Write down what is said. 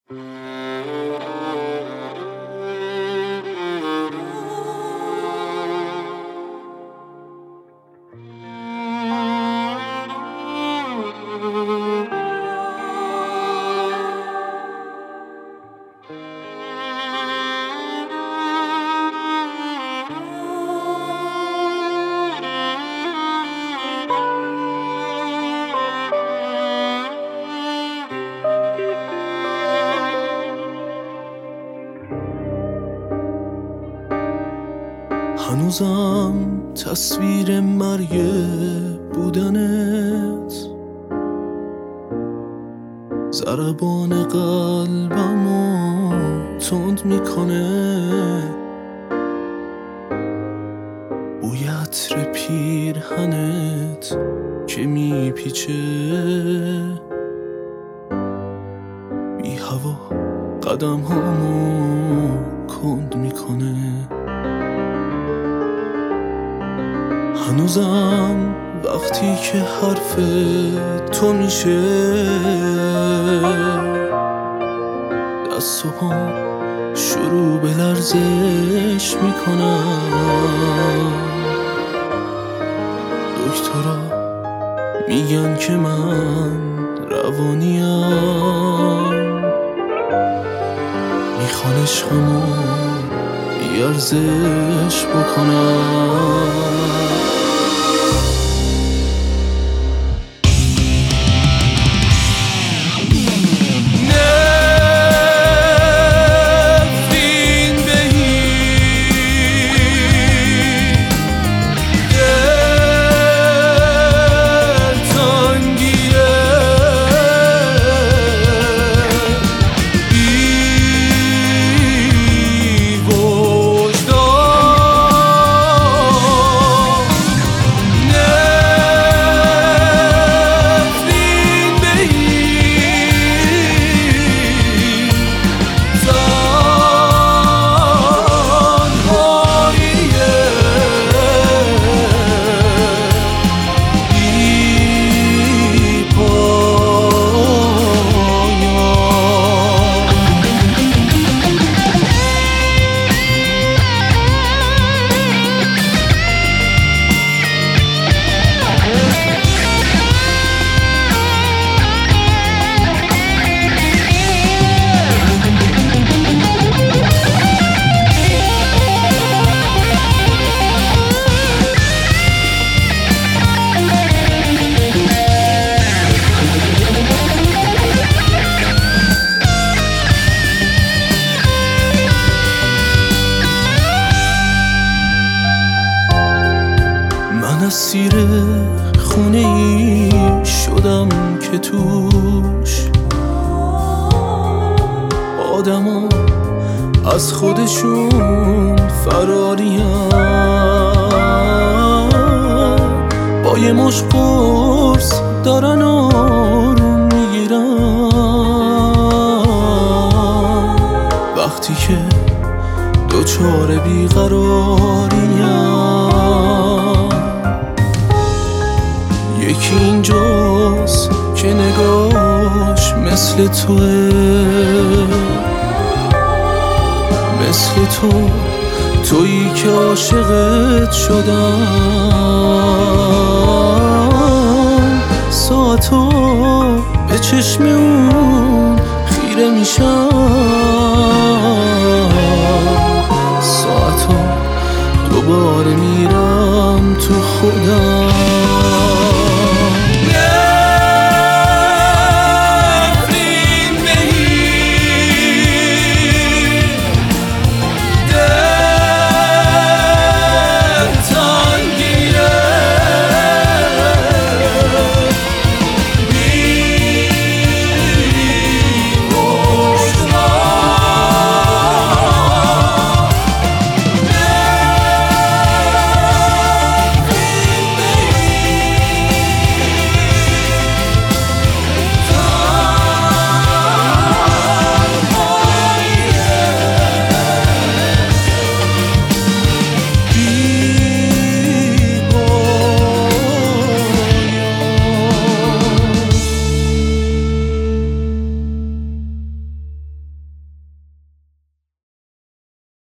هنوزم تصویر مرگ بودنت ضربان قلبمو تند میکنه، بوی عطر پیرهنت که میپیچه بی هوا قدم هامو کند میکنه. هنوزم وقتی که حرف تو میشه دست و پام شروع به لرزش میکنم. دکترا میگن که من روانیم، میخوان عشقمو بیارزش بکنم. اسیر خونه ای شدم که توش آدما از خودشون فراریم، با یه مشت قرص دارن آروم میگیرن. وقتی که دوچار بیقراریم یکی اینجاست که نگاش مثل توه، مثل تویی که عاشقت شدم. ساعتا به چشم اون خیره میشم، ساعتا دوباره میرم تو خودم.